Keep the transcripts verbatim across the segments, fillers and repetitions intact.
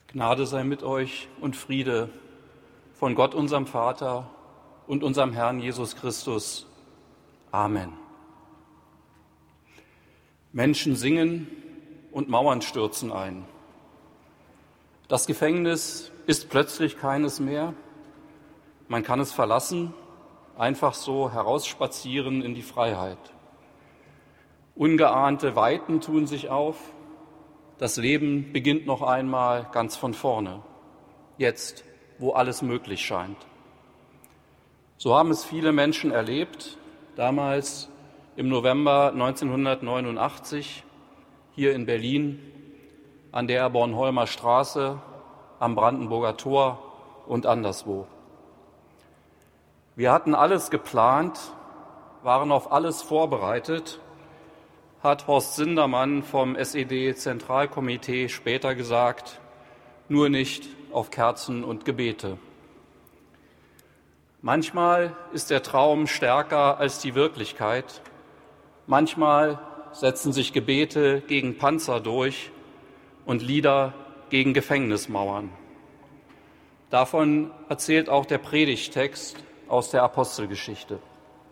Gnade sei mit euch und Friede von Gott, unserem Vater und unserem Herrn Jesus Christus. Amen. Menschen singen und Mauern stürzen ein. Das Gefängnis ist plötzlich keines mehr. Man kann es verlassen, einfach so herausspazieren in die Freiheit. Ungeahnte Weiten tun sich auf. Das Leben beginnt noch einmal ganz von vorne, jetzt, wo alles möglich scheint. So haben es viele Menschen erlebt, damals im November neunzehnhundertneunundachtzig, hier in Berlin, an der Bornholmer Straße, am Brandenburger Tor und anderswo. Wir hatten alles geplant, waren auf alles vorbereitet, hat Horst Sindermann vom S E D-Zentralkomitee später gesagt, nur nicht auf Kerzen und Gebete. Manchmal ist der Traum stärker als die Wirklichkeit. Manchmal setzen sich Gebete gegen Panzer durch und Lieder gegen Gefängnismauern. Davon erzählt auch der Predigttext aus der Apostelgeschichte.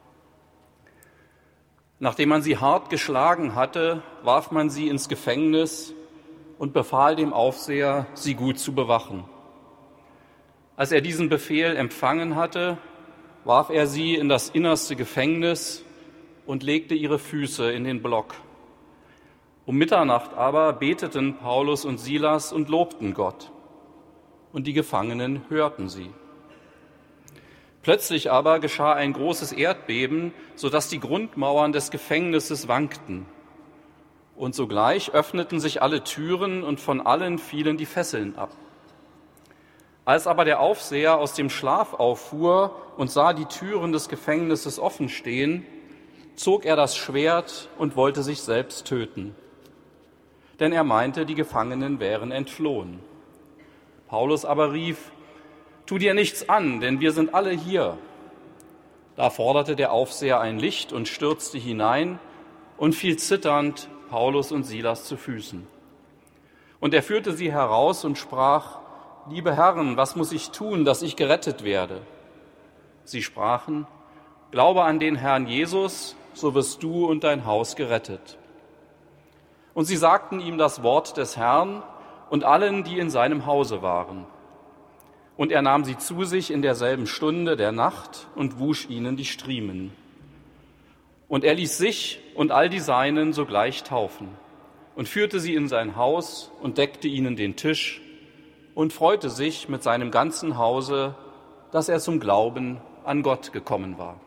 Nachdem man sie hart geschlagen hatte, warf man sie ins Gefängnis und befahl dem Aufseher, sie gut zu bewachen. Als er diesen Befehl empfangen hatte, warf er sie in das innerste Gefängnis und legte ihre Füße in den Block. Um Mitternacht aber beteten Paulus und Silas und lobten Gott, und die Gefangenen hörten sie. Plötzlich aber geschah ein großes Erdbeben, sodass die Grundmauern des Gefängnisses wankten. Und sogleich öffneten sich alle Türen und von allen fielen die Fesseln ab. Als aber der Aufseher aus dem Schlaf auffuhr und sah die Türen des Gefängnisses offen stehen, zog er das Schwert und wollte sich selbst töten. Denn er meinte, die Gefangenen wären entflohen. Paulus aber rief: Tu dir nichts an, denn wir sind alle hier. Da forderte der Aufseher ein Licht und stürzte hinein und fiel zitternd Paulus und Silas zu Füßen. Und er führte sie heraus und sprach: Liebe Herren, was muss ich tun, dass ich gerettet werde? Sie sprachen: Glaube an den Herrn Jesus, so wirst du und dein Haus gerettet. Und sie sagten ihm das Wort des Herrn und allen, die in seinem Hause waren. Und er nahm sie zu sich in derselben Stunde der Nacht und wusch ihnen die Striemen. Und er ließ sich und all die Seinen sogleich taufen und führte sie in sein Haus und deckte ihnen den Tisch und freute sich mit seinem ganzen Hause, dass er zum Glauben an Gott gekommen war.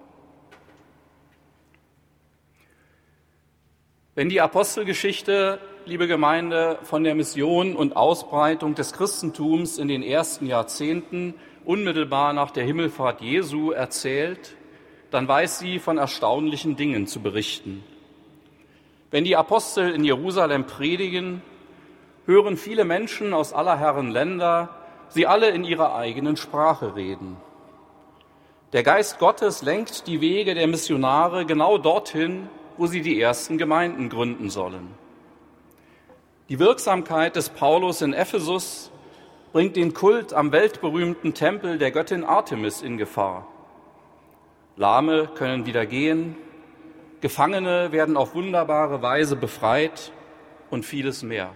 Wenn die Apostelgeschichte, liebe Gemeinde, von der Mission und Ausbreitung des Christentums in den ersten Jahrzehnten unmittelbar nach der Himmelfahrt Jesu erzählt, dann weiß sie von erstaunlichen Dingen zu berichten. Wenn die Apostel in Jerusalem predigen, hören viele Menschen aus aller Herren Länder sie alle in ihrer eigenen Sprache reden. Der Geist Gottes lenkt die Wege der Missionare genau dorthin, wo sie die ersten Gemeinden gründen sollen. Die Wirksamkeit des Paulus in Ephesus bringt den Kult am weltberühmten Tempel der Göttin Artemis in Gefahr. Lahme können wieder gehen, Gefangene werden auf wunderbare Weise befreit und vieles mehr.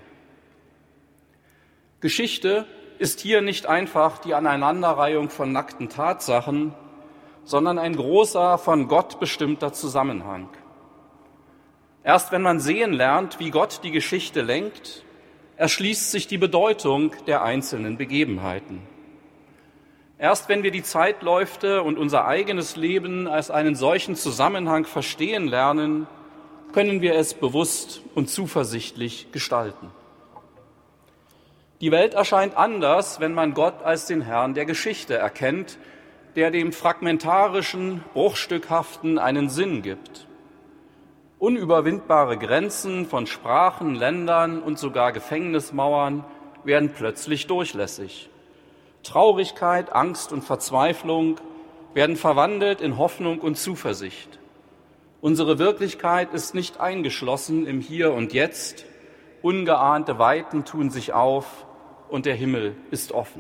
Geschichte ist hier nicht einfach die Aneinanderreihung von nackten Tatsachen, sondern ein großer, von Gott bestimmter Zusammenhang. Erst wenn man sehen lernt, wie Gott die Geschichte lenkt, erschließt sich die Bedeutung der einzelnen Begebenheiten. Erst wenn wir die Zeitläufe und unser eigenes Leben als einen solchen Zusammenhang verstehen lernen, können wir es bewusst und zuversichtlich gestalten. Die Welt erscheint anders, wenn man Gott als den Herrn der Geschichte erkennt, der dem Fragmentarischen, Bruchstückhaften einen Sinn gibt. Unüberwindbare Grenzen von Sprachen, Ländern und sogar Gefängnismauern werden plötzlich durchlässig. Traurigkeit, Angst und Verzweiflung werden verwandelt in Hoffnung und Zuversicht. Unsere Wirklichkeit ist nicht eingeschlossen im Hier und Jetzt. Ungeahnte Weiten tun sich auf und der Himmel ist offen.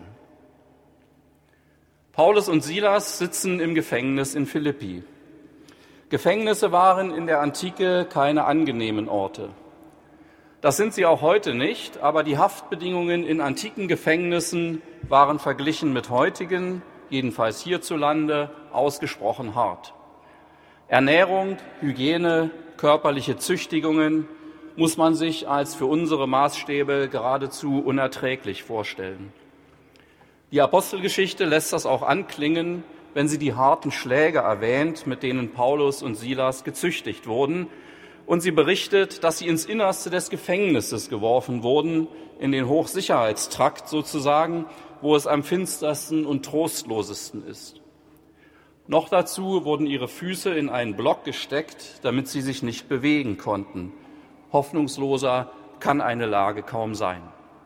Paulus und Silas sitzen im Gefängnis in Philippi. Gefängnisse waren in der Antike keine angenehmen Orte. Das sind sie auch heute nicht, aber die Haftbedingungen in antiken Gefängnissen waren verglichen mit heutigen, jedenfalls hierzulande, ausgesprochen hart. Ernährung, Hygiene, körperliche Züchtigungen muss man sich als für unsere Maßstäbe geradezu unerträglich vorstellen. Die Apostelgeschichte lässt das auch anklingen, wenn sie die harten Schläge erwähnt, mit denen Paulus und Silas gezüchtigt wurden. Und sie berichtet, dass sie ins Innerste des Gefängnisses geworfen wurden, in den Hochsicherheitstrakt sozusagen, wo es am finstersten und trostlosesten ist. Noch dazu wurden ihre Füße in einen Block gesteckt, damit sie sich nicht bewegen konnten. Hoffnungsloser kann eine Lage kaum sein.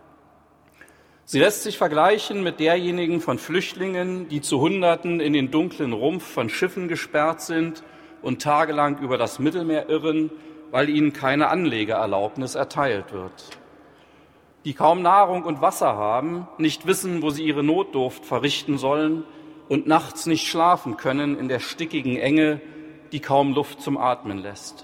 Sie lässt sich vergleichen mit derjenigen von Flüchtlingen, die zu Hunderten in den dunklen Rumpf von Schiffen gesperrt sind und tagelang über das Mittelmeer irren, weil ihnen keine Anlegeerlaubnis erteilt wird. Die kaum Nahrung und Wasser haben, nicht wissen, wo sie ihre Notdurft verrichten sollen und nachts nicht schlafen können in der stickigen Enge, die kaum Luft zum Atmen lässt.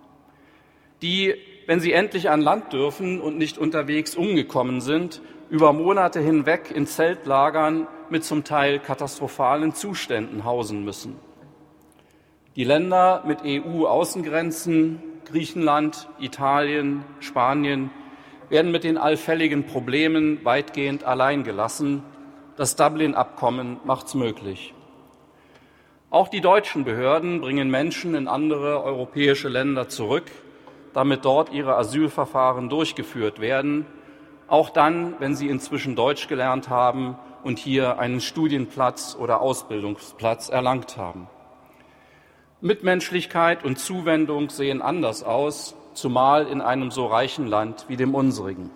Die, wenn sie endlich an Land dürfen und nicht unterwegs umgekommen sind, über Monate hinweg in Zeltlagern mit zum Teil katastrophalen Zuständen hausen müssen. Die Länder mit E U-Außengrenzen, Griechenland, Italien, Spanien, werden mit den allfälligen Problemen weitgehend allein gelassen. Das Dublin-Abkommen macht's möglich. Auch die deutschen Behörden bringen Menschen in andere europäische Länder zurück, damit dort ihre Asylverfahren durchgeführt werden, auch dann, wenn sie inzwischen Deutsch gelernt haben und hier einen Studienplatz oder Ausbildungsplatz erlangt haben. Mitmenschlichkeit und Zuwendung sehen anders aus, zumal in einem so reichen Land wie dem unsrigen.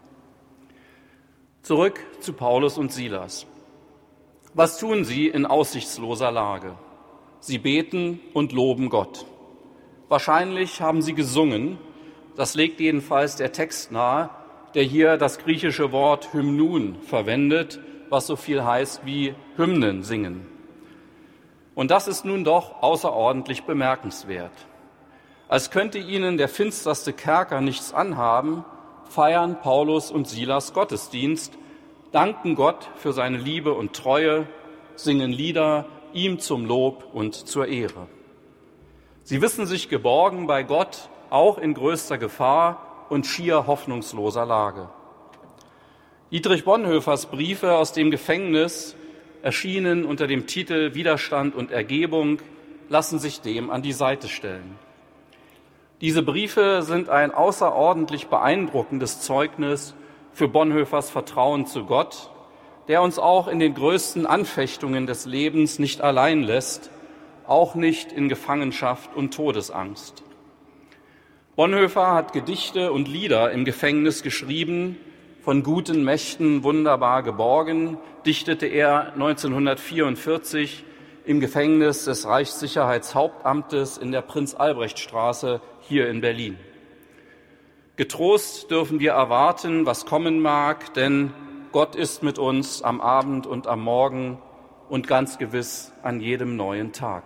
Zurück zu Paulus und Silas. Was tun sie in aussichtsloser Lage? Sie beten und loben Gott. Wahrscheinlich haben sie gesungen, das legt jedenfalls der Text nahe, der hier das griechische Wort Hymnun verwendet, was so viel heißt wie Hymnen singen. Und das ist nun doch außerordentlich bemerkenswert. Als könnte ihnen der finsterste Kerker nichts anhaben, feiern Paulus und Silas Gottesdienst, danken Gott für seine Liebe und Treue, singen Lieder ihm zum Lob und zur Ehre. Sie wissen sich geborgen bei Gott, auch in größter Gefahr und schier hoffnungsloser Lage. Dietrich Bonhoeffers Briefe aus dem Gefängnis, erschienen unter dem Titel Widerstand und Ergebung, lassen sich dem an die Seite stellen. Diese Briefe sind ein außerordentlich beeindruckendes Zeugnis für Bonhoeffers Vertrauen zu Gott, der uns auch in den größten Anfechtungen des Lebens nicht allein lässt, auch nicht in Gefangenschaft und Todesangst. Bonhoeffer hat Gedichte und Lieder im Gefängnis geschrieben, von guten Mächten wunderbar geborgen, dichtete er neunzehnhundertvierundvierzig im Gefängnis des Reichssicherheitshauptamtes in der Prinz-Albrecht-Straße hier in Berlin. Getrost dürfen wir erwarten, was kommen mag, denn Gott ist mit uns am Abend und am Morgen und ganz gewiss an jedem neuen Tag.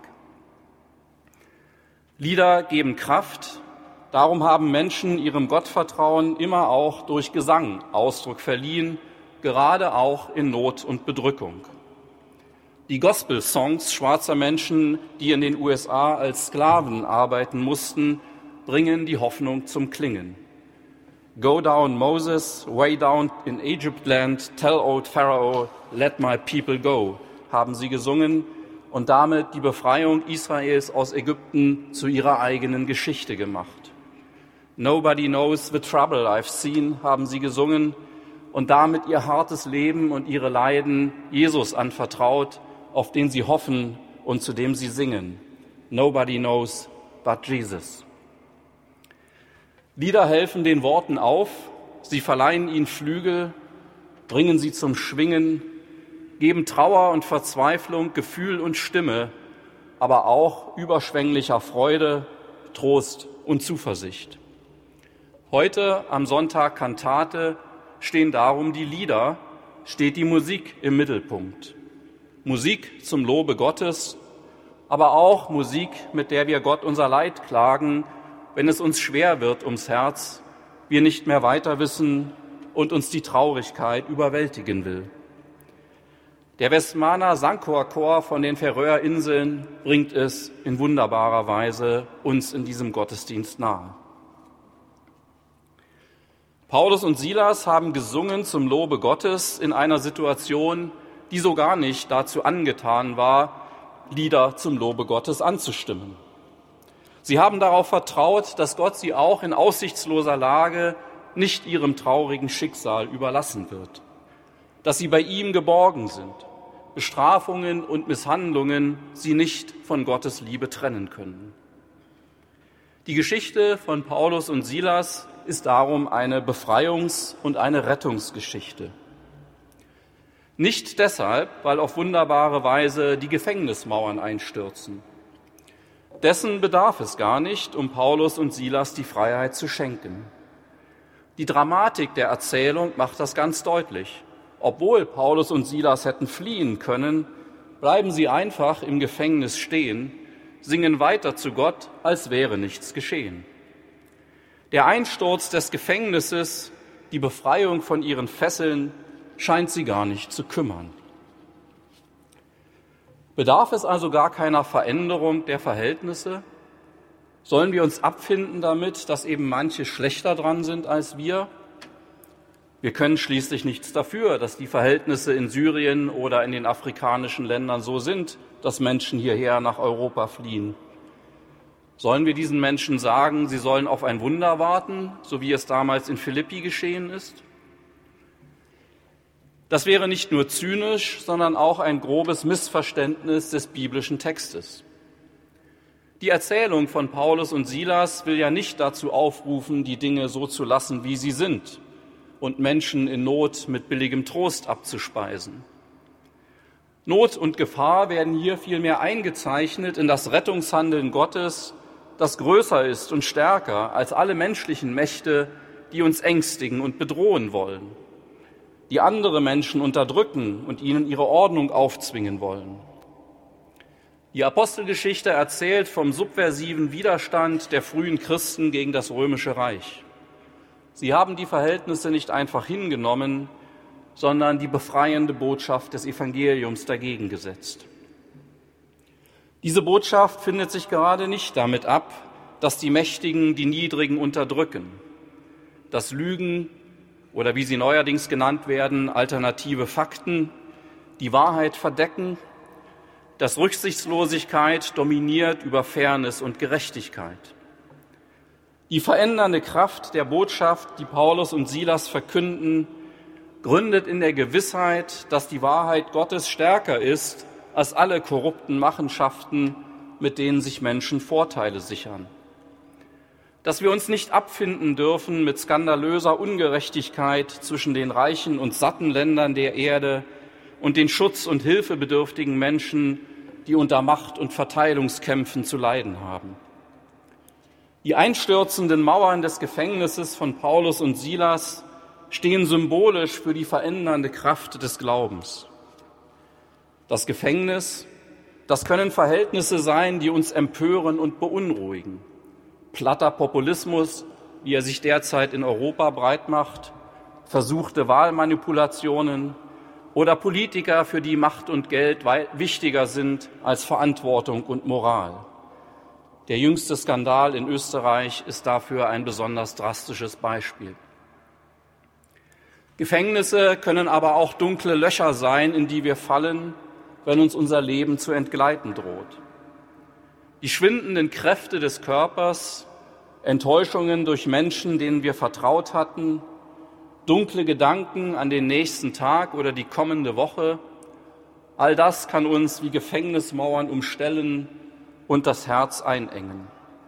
Lieder geben Kraft. Darum haben Menschen ihrem Gottvertrauen immer auch durch Gesang Ausdruck verliehen, gerade auch in Not und Bedrückung. Die Gospel-Songs schwarzer Menschen, die in den U S A als Sklaven arbeiten mussten, bringen die Hoffnung zum Klingen. Go down, Moses, way down in Egypt land, tell old Pharaoh, let my people go, haben sie gesungen und damit die Befreiung Israels aus Ägypten zu ihrer eigenen Geschichte gemacht. Nobody knows the trouble I've seen, haben sie gesungen und damit ihr hartes Leben und ihre Leiden Jesus anvertraut, auf den sie hoffen und zu dem sie singen. Nobody knows but Jesus. Lieder helfen den Worten auf, sie verleihen ihnen Flügel, bringen sie zum Schwingen, geben Trauer und Verzweiflung Gefühl und Stimme, aber auch überschwänglicher Freude, Trost und Zuversicht. Heute am Sonntag Kantate stehen darum die Lieder, steht die Musik im Mittelpunkt. Musik zum Lobe Gottes, aber auch Musik, mit der wir Gott unser Leid klagen, wenn es uns schwer wird ums Herz, wir nicht mehr weiter wissen und uns die Traurigkeit überwältigen will. Der Westmaner Sangchor-Chor von den Färöerinseln bringt es in wunderbarer Weise uns in diesem Gottesdienst nahe. Paulus und Silas haben gesungen zum Lobe Gottes in einer Situation, die so gar nicht dazu angetan war, Lieder zum Lobe Gottes anzustimmen. Sie haben darauf vertraut, dass Gott sie auch in aussichtsloser Lage nicht ihrem traurigen Schicksal überlassen wird, dass sie bei ihm geborgen sind, Bestrafungen und Misshandlungen sie nicht von Gottes Liebe trennen können. Die Geschichte von Paulus und Silas ist darum eine Befreiungs- und eine Rettungsgeschichte. Nicht deshalb, weil auf wunderbare Weise die Gefängnismauern einstürzen. Dessen bedarf es gar nicht, um Paulus und Silas die Freiheit zu schenken. Die Dramatik der Erzählung macht das ganz deutlich. Obwohl Paulus und Silas hätten fliehen können, bleiben sie einfach im Gefängnis stehen, singen weiter zu Gott, als wäre nichts geschehen. Der Einsturz des Gefängnisses, die Befreiung von ihren Fesseln, scheint sie gar nicht zu kümmern. Bedarf es also gar keiner Veränderung der Verhältnisse? Sollen wir uns abfinden damit, dass eben manche schlechter dran sind als wir? Wir können schließlich nichts dafür, dass die Verhältnisse in Syrien oder in den afrikanischen Ländern so sind, dass Menschen hierher nach Europa fliehen. Sollen wir diesen Menschen sagen, sie sollen auf ein Wunder warten, so wie es damals in Philippi geschehen ist? Das wäre nicht nur zynisch, sondern auch ein grobes Missverständnis des biblischen Textes. Die Erzählung von Paulus und Silas will ja nicht dazu aufrufen, die Dinge so zu lassen, wie sie sind, und Menschen in Not mit billigem Trost abzuspeisen. Not und Gefahr werden hier vielmehr eingezeichnet in das Rettungshandeln Gottes, das größer ist und stärker als alle menschlichen Mächte, die uns ängstigen und bedrohen wollen, die andere Menschen unterdrücken und ihnen ihre Ordnung aufzwingen wollen. Die Apostelgeschichte erzählt vom subversiven Widerstand der frühen Christen gegen das Römische Reich. Sie haben die Verhältnisse nicht einfach hingenommen, sondern die befreiende Botschaft des Evangeliums dagegen gesetzt. Diese Botschaft findet sich gerade nicht damit ab, dass die Mächtigen die Niedrigen unterdrücken, dass Lügen oder wie sie neuerdings genannt werden, alternative Fakten, die Wahrheit verdecken, dass Rücksichtslosigkeit dominiert über Fairness und Gerechtigkeit. Die verändernde Kraft der Botschaft, die Paulus und Silas verkünden, gründet in der Gewissheit, dass die Wahrheit Gottes stärker ist als alle korrupten Machenschaften, mit denen sich Menschen Vorteile sichern. Dass wir uns nicht abfinden dürfen mit skandalöser Ungerechtigkeit zwischen den reichen und satten Ländern der Erde und den schutz- und hilfebedürftigen Menschen, die unter Macht- und Verteilungskämpfen zu leiden haben. Die einstürzenden Mauern des Gefängnisses von Paulus und Silas stehen symbolisch für die verändernde Kraft des Glaubens. Das Gefängnis, das können Verhältnisse sein, die uns empören und beunruhigen. Platter Populismus, wie er sich derzeit in Europa breit macht, versuchte Wahlmanipulationen oder Politiker, für die Macht und Geld wichtiger sind als Verantwortung und Moral. Der jüngste Skandal in Österreich ist dafür ein besonders drastisches Beispiel. Gefängnisse können aber auch dunkle Löcher sein, in die wir fallen, wenn uns unser Leben zu entgleiten droht. Die schwindenden Kräfte des Körpers, Enttäuschungen durch Menschen, denen wir vertraut hatten, dunkle Gedanken an den nächsten Tag oder die kommende Woche, all das kann uns wie Gefängnismauern umstellen und das Herz einengen.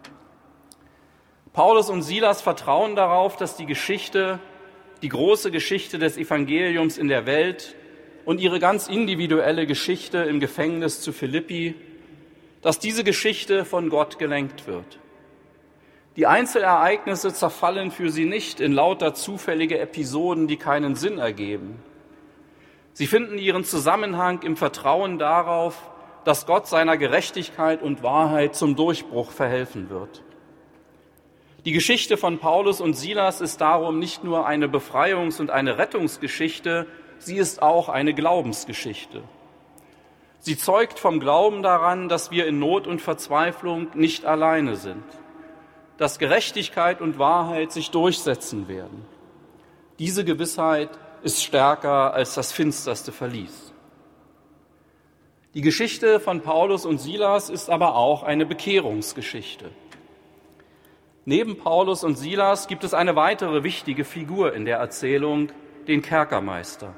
Paulus und Silas vertrauen darauf, dass die Geschichte, die große Geschichte des Evangeliums in der Welt und ihre ganz individuelle Geschichte im Gefängnis zu Philippi, dass diese Geschichte von Gott gelenkt wird. Die Einzelereignisse zerfallen für sie nicht in lauter zufällige Episoden, die keinen Sinn ergeben. Sie finden ihren Zusammenhang im Vertrauen darauf, dass Gott seiner Gerechtigkeit und Wahrheit zum Durchbruch verhelfen wird. Die Geschichte von Paulus und Silas ist darum nicht nur eine Befreiungs- und eine Rettungsgeschichte, sie ist auch eine Glaubensgeschichte. Sie zeugt vom Glauben daran, dass wir in Not und Verzweiflung nicht alleine sind, dass Gerechtigkeit und Wahrheit sich durchsetzen werden. Diese Gewissheit ist stärker als das finsterste Verlies. Die Geschichte von Paulus und Silas ist aber auch eine Bekehrungsgeschichte. Neben Paulus und Silas gibt es eine weitere wichtige Figur in der Erzählung, den Kerkermeister.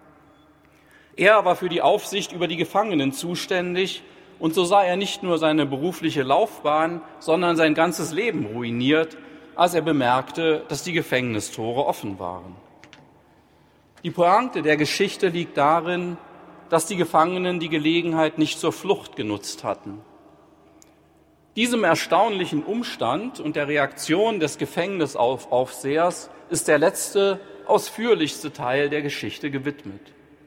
Er war für die Aufsicht über die Gefangenen zuständig und so sah er nicht nur seine berufliche Laufbahn, sondern sein ganzes Leben ruiniert, als er bemerkte, dass die Gefängnistore offen waren. Die Pointe der Geschichte liegt darin, dass die Gefangenen die Gelegenheit nicht zur Flucht genutzt hatten. Diesem erstaunlichen Umstand und der Reaktion des Gefängnisaufsehers ist der letzte, ausführlichste Teil der Geschichte gewidmet.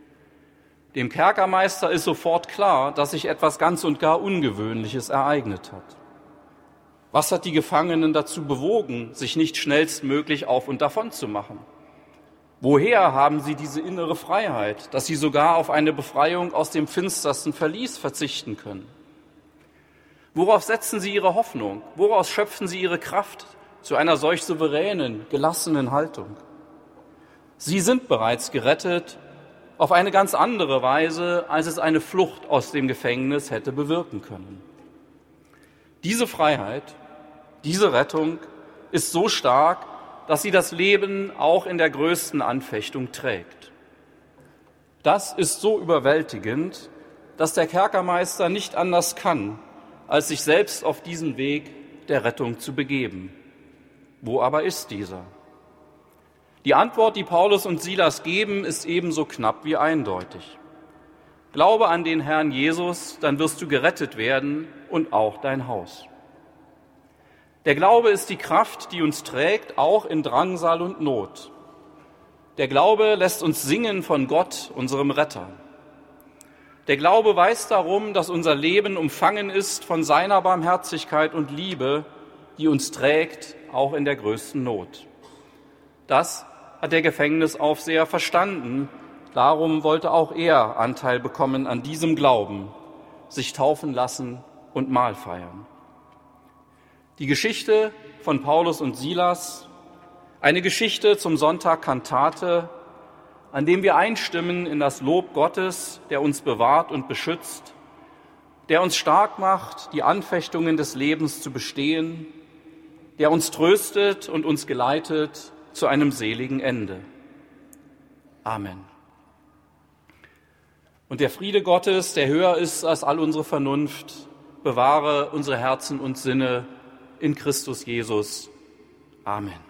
Dem Kerkermeister ist sofort klar, dass sich etwas ganz und gar Ungewöhnliches ereignet hat. Was hat die Gefangenen dazu bewogen, sich nicht schnellstmöglich auf und davon zu machen? Woher haben sie diese innere Freiheit, dass sie sogar auf eine Befreiung aus dem finstersten Verlies verzichten können? Worauf setzen sie ihre Hoffnung? Woraus schöpfen sie ihre Kraft zu einer solch souveränen, gelassenen Haltung? Sie sind bereits gerettet auf eine ganz andere Weise, als es eine Flucht aus dem Gefängnis hätte bewirken können. Diese Freiheit, diese Rettung ist so stark, dass sie das Leben auch in der größten Anfechtung trägt. Das ist so überwältigend, dass der Kerkermeister nicht anders kann, als sich selbst auf diesen Weg der Rettung zu begeben. Wo aber ist dieser? Die Antwort, die Paulus und Silas geben, ist ebenso knapp wie eindeutig. Glaube an den Herrn Jesus, dann wirst du gerettet werden und auch dein Haus. Der Glaube ist die Kraft, die uns trägt, auch in Drangsal und Not. Der Glaube lässt uns singen von Gott, unserem Retter. Der Glaube weiß darum, dass unser Leben umfangen ist von seiner Barmherzigkeit und Liebe, die uns trägt, auch in der größten Not. Das hat der Gefängnisaufseher verstanden. Darum wollte auch er Anteil bekommen an diesem Glauben, sich taufen lassen und Mahl feiern. Die Geschichte von Paulus und Silas, eine Geschichte zum Sonntag Kantate, an dem wir einstimmen in das Lob Gottes, der uns bewahrt und beschützt, der uns stark macht, die Anfechtungen des Lebens zu bestehen, der uns tröstet und uns geleitet zu einem seligen Ende. Amen. Und der Friede Gottes, der höher ist als all unsere Vernunft, bewahre unsere Herzen und Sinne in Christus Jesus. Amen.